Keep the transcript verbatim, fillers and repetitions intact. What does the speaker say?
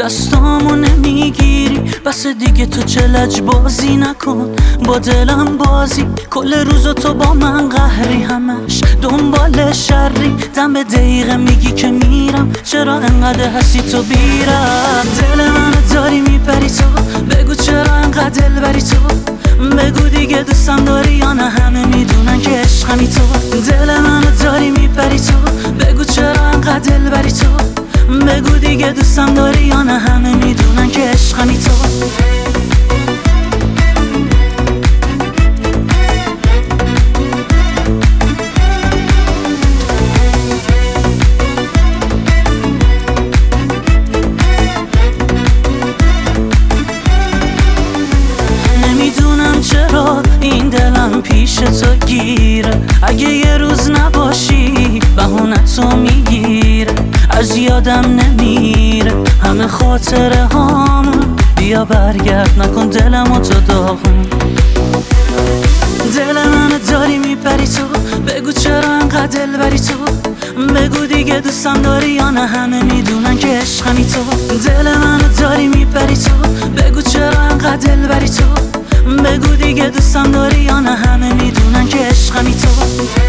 دستامو نمیگیری، بس دیگه تو چلج بازی نکن با دلم بازی. کل روزو تو با من قهری، همش دنبال شری. دم دقیقه میگی که میرم، چرا انقدر هستی تو بیرم؟ دل منو داری میبری تو، بگو چرا انقدر دل بری تو. بگو دیگه دوستم داری یا نه، همه میدونن که عشقمی تو. دل منو داری میبری تو، بگو چرا انقدر دل بری تو. بگو دیگه دوستم داری یا نه، همه میدونن که عشقمی تو. نمیدونم چرا این دلم پیش تو گیره، اگه یه روز نباشی بهونه تو میگیره. از یادم نمیره همه خاطره هامون، بیا برگرد نکن دلمو تو داغون. دل منو داری میبری تو، بگو چرا انقدر دل بری تو. بگو دیگه دوستم داری یا نه، همه میدونن که عشقمی تو. دل منو داری میبری تو، بگو چرا انقدر دل بری تو. بگو دیگه دوستم داری یا نه، همه میدونن که عشقمی تو.